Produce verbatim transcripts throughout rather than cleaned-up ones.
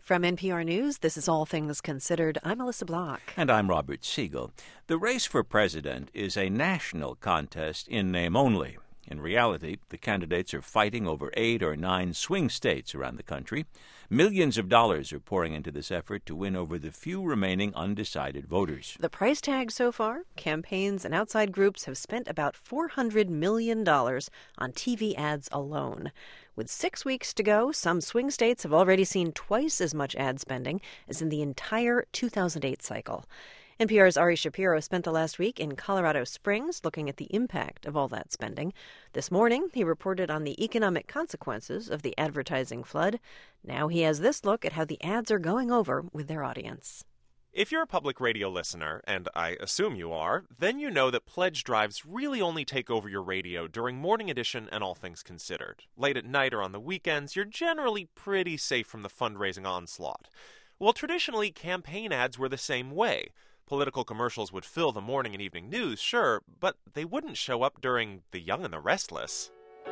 From N P R News, this is All Things Considered. I'm Melissa Block. And I'm Robert Siegel. The race for president is a national contest in name only. In reality, the candidates are fighting over eight or nine swing states around the country. Millions of dollars are pouring into this effort to win over the few remaining undecided voters. The price tag so far? Campaigns and outside groups have spent about four hundred million dollars on T V ads alone. With six weeks to go, some swing states have already seen twice as much ad spending as in the entire two thousand eight cycle. N P R's Ari Shapiro spent the last week in Colorado Springs looking at the impact of all that spending. This morning, he reported on the economic consequences of the advertising flood. Now he has this look at how the ads are going over with their audience. If you're a public radio listener, and I assume you are, then you know that pledge drives really only take over your radio during Morning Edition and All Things Considered. Late at night or on the weekends, you're generally pretty safe from the fundraising onslaught. Well, traditionally, campaign ads were the same way. Political commercials would fill the morning and evening news, sure, but they wouldn't show up during The Young and the Restless.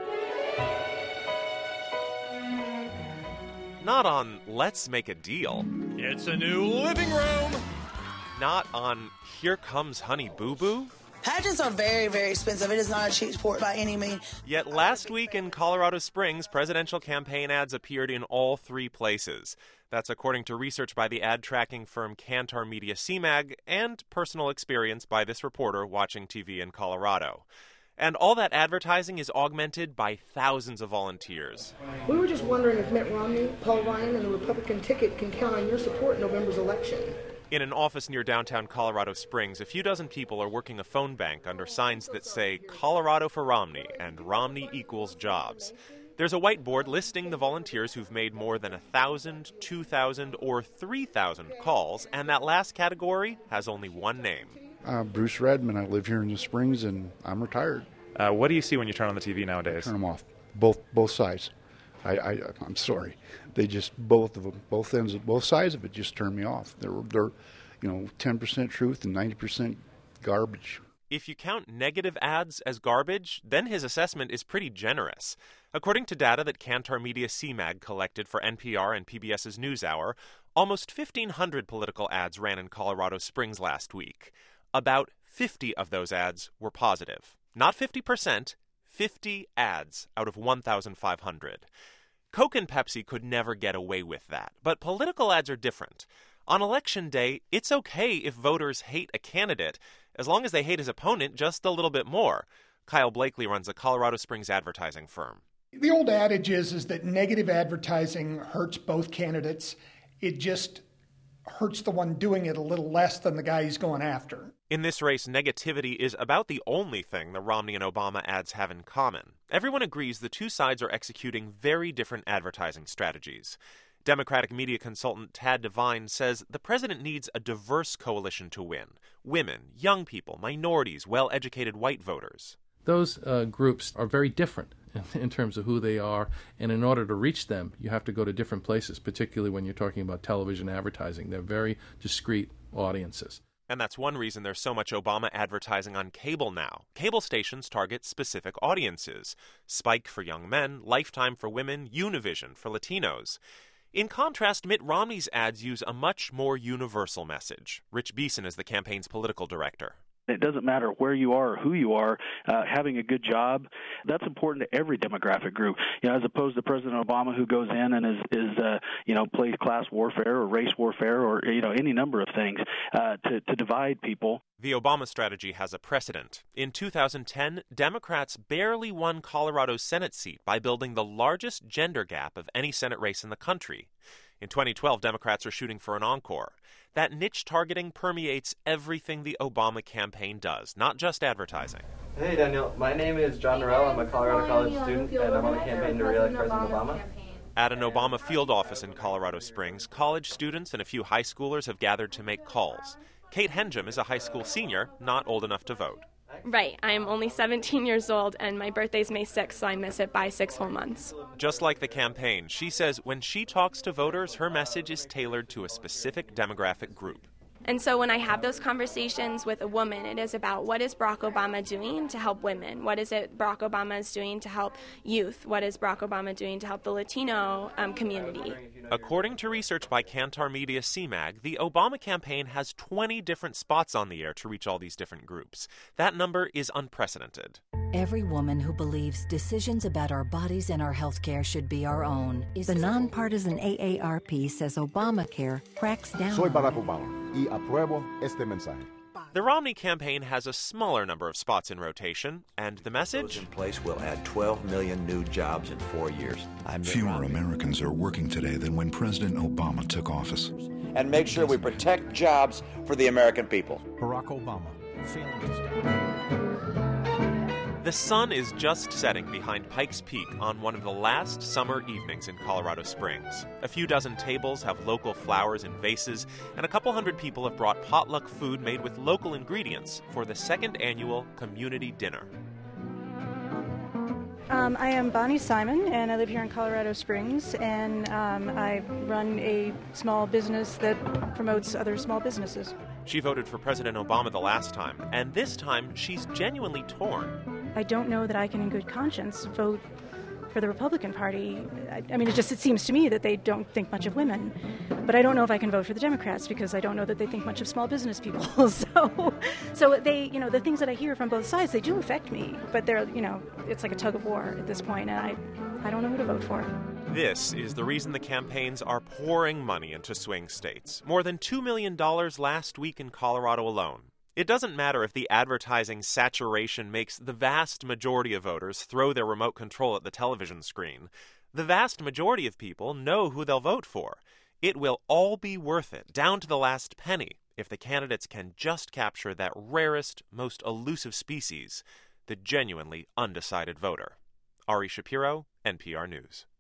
Not on Let's Make a Deal. It's a new living room. Not on Here Comes Honey Boo Boo. Pageants are very, very expensive. It is not a cheap sport by any means. Yet last week in Colorado Springs, presidential campaign ads appeared in all three places. That's according to research by the ad tracking firm Kantar Media C MAG and personal experience by this reporter watching T V in Colorado. And all that advertising is augmented by thousands of volunteers. We were just wondering if Mitt Romney, Paul Ryan, and the Republican ticket can count on your support in November's election. In an office near downtown Colorado Springs, a few dozen people are working a phone bank under signs that say Colorado for Romney and Romney equals jobs. There's a whiteboard listing the volunteers who've made more than one thousand, two thousand, or three thousand calls, and that last category has only one name. Uh, Bruce Redman. I live here in the Springs, and I'm retired. Uh, what do you see when you turn on the T V nowadays? I turn them off, both both sides. I, I I'm sorry, they just both of them, both ends, both sides of it just turn me off. They're they're, you know, ten percent truth and ninety percent garbage. If you count negative ads as garbage, then his assessment is pretty generous. According to data that Kantar Media C MAG collected for N P R and PBS's NewsHour, almost fifteen hundred political ads ran in Colorado Springs last week. About fifty of those ads were positive. Not fifty percent, fifty ads out of one thousand five hundred. Coke and Pepsi could never get away with that, but political ads are different. On Election Day, it's okay if voters hate a candidate, as long as they hate his opponent just a little bit more. Kyle Blakely runs a Colorado Springs advertising firm. The old adage is, is that negative advertising hurts both candidates. It just hurts the one doing it a little less than the guy he's going after. In this race, negativity is about the only thing the Romney and Obama ads have in common. Everyone agrees the two sides are executing very different advertising strategies. Democratic media consultant Tad Devine says the president needs a diverse coalition to win. Women, young people, minorities, well-educated white voters. Those uh, groups are very different in, in terms of who they are, and in order to reach them, you have to go to different places, particularly when you're talking about television advertising. They're very discrete audiences. And that's one reason there's so much Obama advertising on cable now. Cable stations target specific audiences. Spike for young men, Lifetime for women, Univision for Latinos. In contrast, Mitt Romney's ads use a much more universal message. Rich Beeson is the campaign's political director. It doesn't matter where you are or who you are, uh, having a good job, that's important to every demographic group. You know, as opposed to President Obama, who goes in and is, is uh, you know, plays class warfare or race warfare or, you know, any number of things uh, to, to divide people. The Obama strategy has a precedent. In two thousand ten, Democrats barely won Colorado's Senate seat by building the largest gender gap of any Senate race in the country. In twenty twelve, Democrats are shooting for an encore. That niche targeting permeates everything the Obama campaign does, not just advertising. Hey, Daniel. My name is John Norell. I'm a Colorado College student, and I'm on the campaign to re-elect President Obama. At an Obama field office in Colorado Springs, college students and a few high schoolers have gathered to make calls. Kate Henjum is a high school senior, not old enough to vote. Right. I'm only seventeen years old, and my birthday's May sixth, so I miss it by six whole months. Just like the campaign, she says when she talks to voters, her message is tailored to a specific demographic group. And so when I have those conversations with a woman, it is about what is Barack Obama doing to help women? What is it Barack Obama is doing to help youth? What is Barack Obama doing to help the Latino um, community? According to research by Kantar Media C MAG, the Obama campaign has twenty different spots on the air to reach all these different groups. That number is unprecedented. Every woman who believes decisions about our bodies and our health care should be our own. The nonpartisan A A R P says Obamacare cracks down. Soy Barack Obama y apruebo este mensaje. The Romney campaign has a smaller number of spots in rotation, and the message? Those in place will add twelve million new jobs in four years. Fewer Americans are working today than when President Obama took office. And make sure we protect jobs for the American people. Barack Obama. The sun is just setting behind Pikes Peak on one of the last summer evenings in Colorado Springs. A few dozen tables have local flowers in vases, and a couple hundred people have brought potluck food made with local ingredients for the second annual community dinner. Um, I am Bonnie Simon, and I live here in Colorado Springs, and um, I run a small business that promotes other small businesses. She voted for President Obama the last time, and this time she's genuinely torn. I don't know that I can in good conscience vote for the Republican Party. I, I mean, it just it seems to me that they don't think much of women. But I don't know if I can vote for the Democrats because I don't know that they think much of small business people. so so they, you know, the things that I hear from both sides, they do affect me. But they're, you know, it's like a tug of war at this point, and I, I don't know who to vote for. This is the reason the campaigns are pouring money into swing states. More than two million dollars last week in Colorado alone. It doesn't matter if the advertising saturation makes the vast majority of voters throw their remote control at the television screen. The vast majority of people know who they'll vote for. It will all be worth it, down to the last penny, if the candidates can just capture that rarest, most elusive species, the genuinely undecided voter. Ari Shapiro, N P R News.